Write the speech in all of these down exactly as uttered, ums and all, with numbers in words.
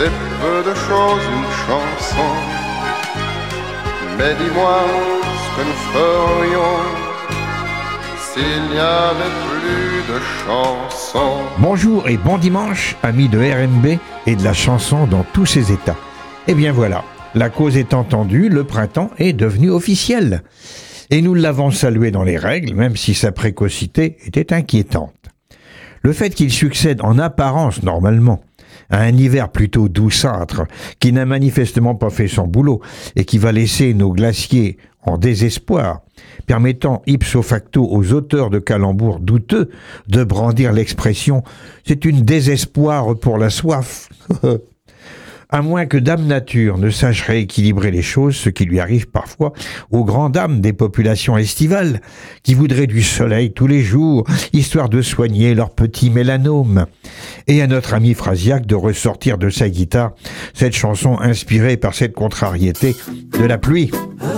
c'est peu de choses une chanson. Mais dis-moi ce que nous ferions s'il n'y avait plus de chansons. Bonjour et bon dimanche, amis de R M B et de la chanson dans tous ses états. Eh bien voilà, la cause est entendue, le printemps est devenu officiel. Et nous l'avons salué dans les règles, même si sa précocité était inquiétante. Le fait qu'il succède en apparence normalement à un hiver plutôt douceâtre, qui n'a manifestement pas fait son boulot et qui va laisser nos glaciers en désespoir, permettant ipso facto aux auteurs de calembours douteux de brandir l'expression « c'est une désespoir pour la soif ». À moins que Dame Nature ne sache rééquilibrer les choses, ce qui lui arrive parfois aux grandes dames des populations estivales, qui voudraient du soleil tous les jours, histoire de soigner leurs petits mélanomes. Et à notre ami Frasiac de ressortir de sa guitare cette chanson inspirée par cette contrariété de la pluie.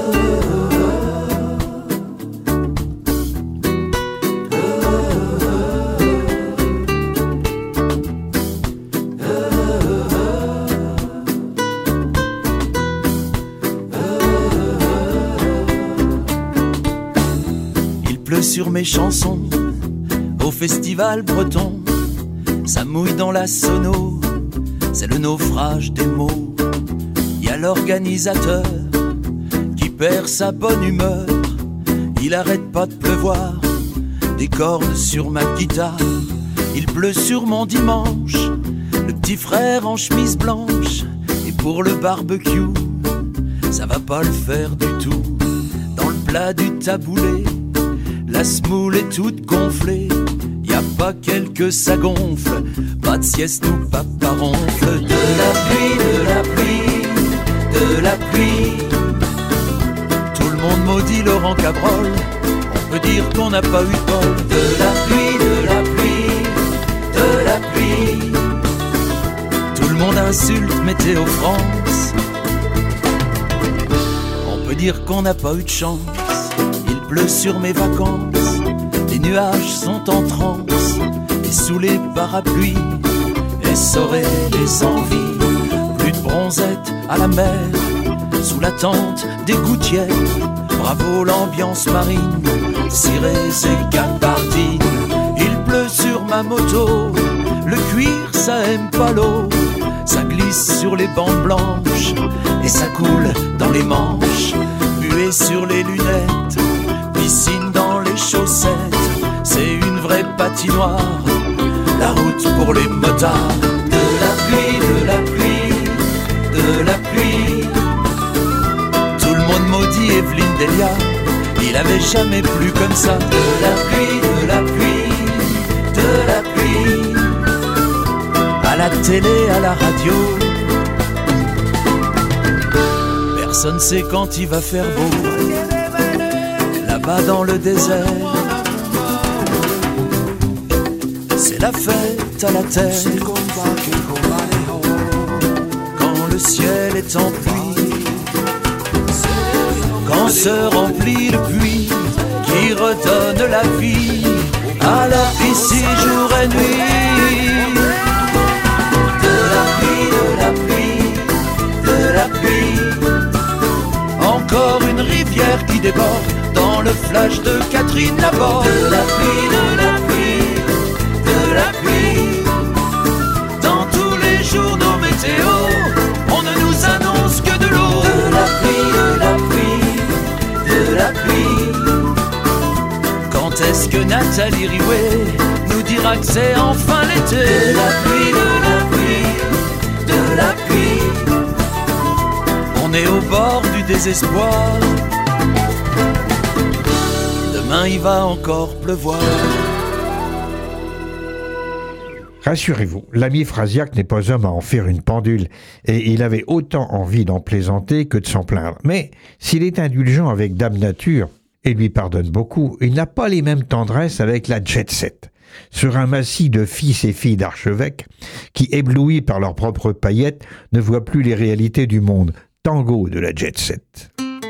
Sur mes chansons, au festival breton, ça mouille dans la sono, c'est le naufrage des mots. Y a l'organisateur qui perd sa bonne humeur, il arrête pas de pleuvoir, des cordes sur ma guitare. Il pleut sur mon dimanche, le petit frère en chemise blanche, et pour le barbecue, ça va pas le faire du tout. Dans le plat du taboulé, la semoule est toute gonflée, y a pas quelques ça gonfle, pas de sieste ou papa ronfle. De la pluie, de la pluie, de la pluie. Tout le monde maudit Laurent Cabrol, on peut dire qu'on n'a pas eu de bol. De la pluie, de la pluie, de la pluie. Tout le monde insulte Météo France, on peut dire qu'on n'a pas eu de chance. Bleu sur mes vacances, les nuages sont en transe, et sous les parapluies, essorées les envies, plus de bronzette à la mer, sous la tente des gouttières, bravo l'ambiance marine, cirés et gabardines. Il pleut sur ma moto, le cuir ça aime pas l'eau, ça glisse sur les bandes blanches, et ça coule dans les manches, buée sur les lunettes, piscine dans les chaussettes, c'est une vraie patinoire, la route pour les motards. De la pluie, de la pluie, de la pluie. Tout le monde maudit Evelyne Delia, il avait jamais plu comme ça. De la pluie, de la pluie, de la pluie. À la télé, à la radio, personne sait quand il va faire beau. Là-bas dans le désert, c'est la fête à la terre. Quand le ciel est en pluie, quand se remplit le puits qui redonne la vie à la piscine jour et nuit. De la pluie, de la pluie, de la pluie. Encore une rivière qui déborde dans le flash de Catherine Laborde. De la pluie, de la pluie, de la pluie. Dans tous les journaux météo, on ne nous annonce que de l'eau. De la pluie, de la pluie, de la pluie. Quand est-ce que Nathalie Riouet nous dira que c'est enfin l'été? De la pluie, de la pluie, de la pluie. On est au bord du désespoir, demain il va encore pleuvoir. Rassurez-vous, l'ami Frasiac n'est pas homme à en faire une pendule, et il avait autant envie d'en plaisanter que de s'en plaindre. Mais s'il est indulgent avec Dame Nature, et lui pardonne beaucoup, il n'a pas les mêmes tendresses avec la jet set. Sur un massif de fils et filles d'archevêques, qui, éblouis par leurs propres paillettes, ne voient plus les réalités du monde. Tango de la jet set.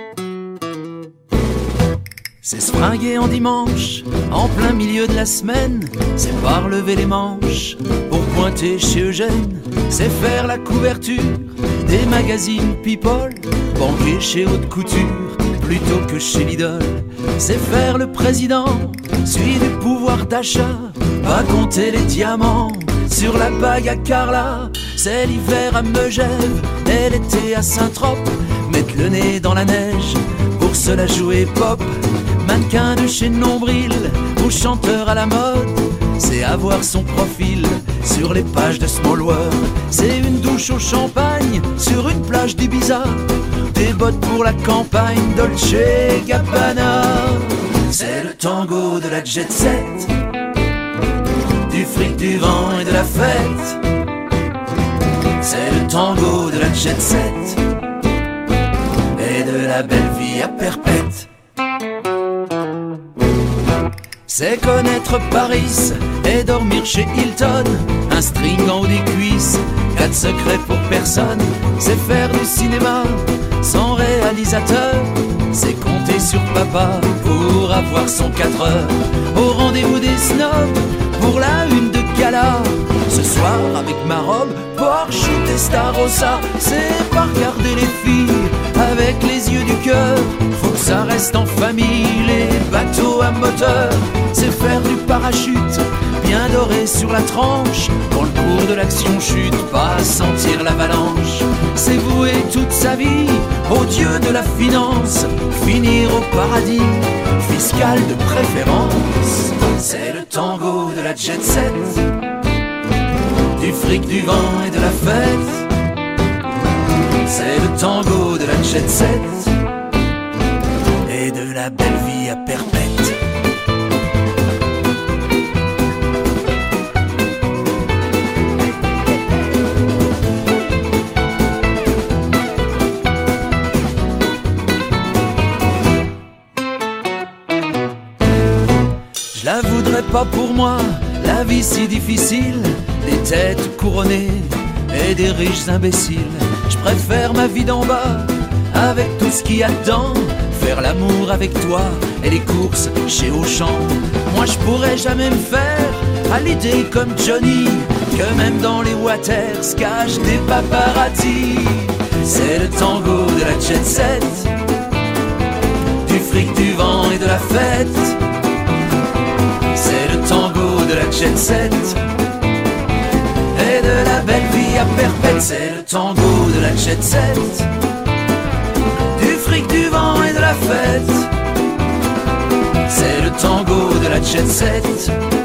C'est se fringuer en dimanche, en plein milieu de la semaine, c'est pas relever les manches pour pointer chez Eugène, c'est faire la couverture des magazines People, banquer chez Haute Couture plutôt que chez Lidl. C'est faire le président, celui du pouvoir d'achat, pas compter les diamants sur la bague à Carla. C'est l'hiver à Megève et l'été à Saint-Trope, mettre le nez dans la neige pour se la jouer pop. Mannequin de chez Nombril ou chanteur à la mode, c'est avoir son profil sur les pages de Small World. C'est une douche au champagne sur une plage d'Ibiza, des bottes pour la campagne Dolce Gabbana. C'est le tango de la jet set, du fric, du vent et de la fête. C'est le tango de la jet set et de la belle vie à perpète. C'est connaître Paris et dormir chez Hilton, un string en haut des cuisses, quatre secrets pour personne. C'est faire du cinéma sans réalisateur, c'est compter sur papa pour avoir son quatre heures. Au rendez-vous des snobs pour la une de gala, ce soir avec ma robe Porsche ou Testarossa, c'est pas regarder les filles avec les yeux du cœur. Faut que ça reste en famille, les bateaux à moteur. C'est faire du parachute bien doré sur la tranche, quand le cours de l'action chute, pas sentir l'avalanche. C'est vouer toute sa vie au dieu de la finance, finir au paradis fiscal de préférence. C'est le tango de la jet set, du fric, du vent et de la fête. C'est le tango de la jet set et de la belle vie à perpète. Je la voudrais pas pour moi, la vie si difficile, des têtes couronnées et des riches imbéciles. Je préfère ma vie d'en bas, avec tout ce qu'il y a dedans, faire l'amour avec toi et les courses chez Auchan. Moi je pourrais jamais me faire à l'idée comme Johnny, que même dans les waters se cachent des paparazzi. C'est le tango de la jet set, du fric, du vent et de la fête. C'est le tango de la jet set et de la belle vie à perpète. C'est le tango de la jet set, du fric, du vent et de la fête. C'est le tango de la jet set